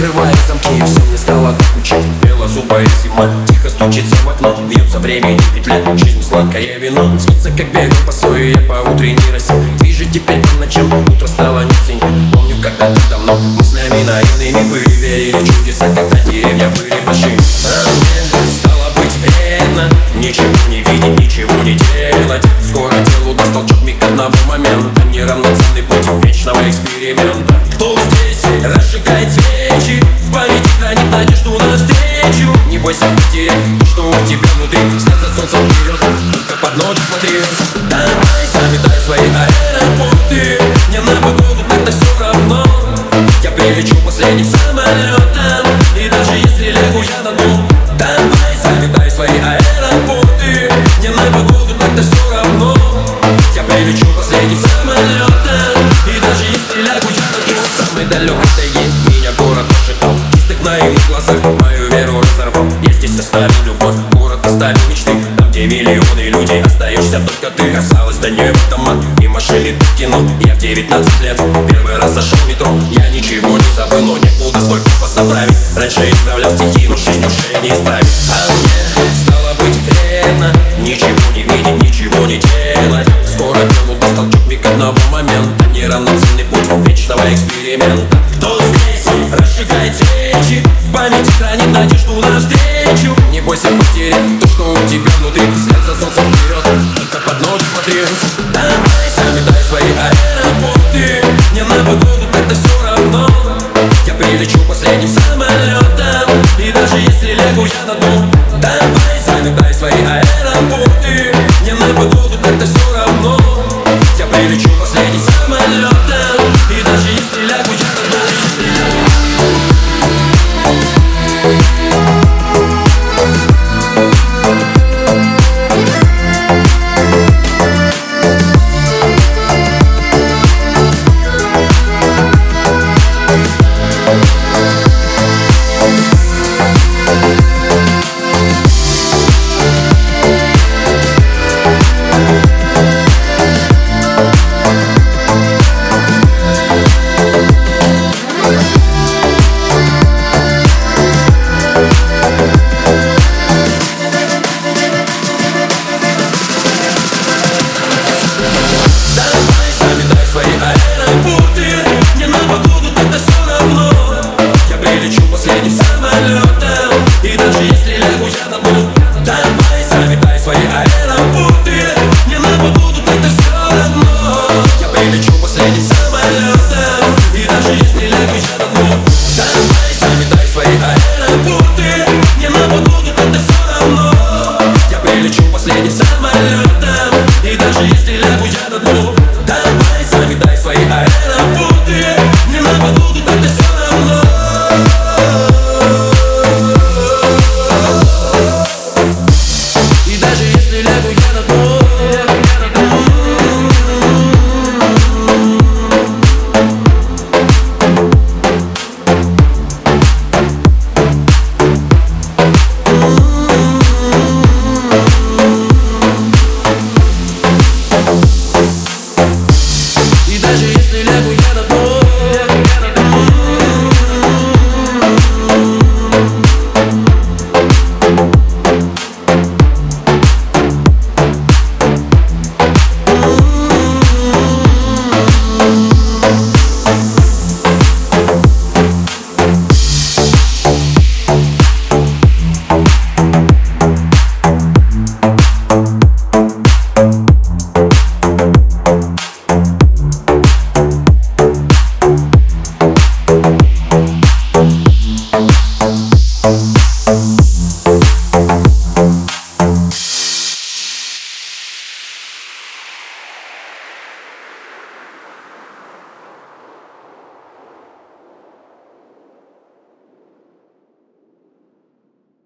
Открываю замки, и все мне стало докучать. Бело зубая зима, тихо стучится в окно. Вьется время и петля, жизнь сладкое вино. Снится, как бегал по сою я по утренней росе. Вижу теперь по ночам, утро стало не в цене. Помню, когда-то давно мыслями наивными были, верили в чудеса, когда деревья были большими. А мне стало быть вредно ничего не видеть, ничего не делать. Скоро делу даст толчок миг одного момента. Неравноценный путь вечного эксперимента. Кто здесь разжигает свечи, в памяти хранит надежду навстречу. Не бойся потерять то, что у тебя внутри. Вслед за солнцем вперед, только под ноги смотри. Давай, сами дай свои аэропорты. Мне на погоду так-то все равно. Я прилечу последним самолетом, и даже если лягу я на дно. Давай, сами дай свои аэропорты. Мне на погоду так-то все равно. Я прилечу последним самолетом, и даже если лягу я на дно. Из самой далекой тайги меня город ожидал. Чистых наивных глазах мою веру разорвал. Я здесь оставил любовь, город оставил мечты. Там, где миллионы людей, остаешься только ты. Касалась до неба дома и машины до кино. Я в 19 лет первый раз зашел в метро. Я ничего не забыл, но некуда свой компас направить. Раньше исправлял стихи, но жизнь уже не исправить. А мне стало быть вредно ничего не видеть, ничего не делать. Скоро делу даст толчок миг одного момента. Неравноценный путь вечного эксперимента. Кто здесь разжигает свечи, в памяти хранит надежду навстречу. Не бойся потерять то, что у тебя внутри. Вслед за солнцем вперед, только под ноги смотри. Давай, сами дай свои аэропорты. Мне на погоду так-то все равно. Я прилечу последним самолетом, и даже если лягу я на дно. Давай, сами дай свои аэропорты. Мне на погоду так-то все равно. Я прилечу последним самолетом, и даже если лягу я на дно. Мне на погоду так-то все равно. Я прилечу последним самолетом, и даже если лягу я на дно. Давай, сами дай свои аэропорты. Мне на погоду так-то все равно. Я прилечу последним самолетом, и даже если лягу я на дно. Давай, сами дай свои аэропорты. Мне на погоду так-то все равно. Я прилечу последним самолетом, и даже если лягу я на дно. Давай, сами дай свои аэропорты. Мне на погоду так-то все равно. И даже если лягу я на дно. И даже если лягу я на дно.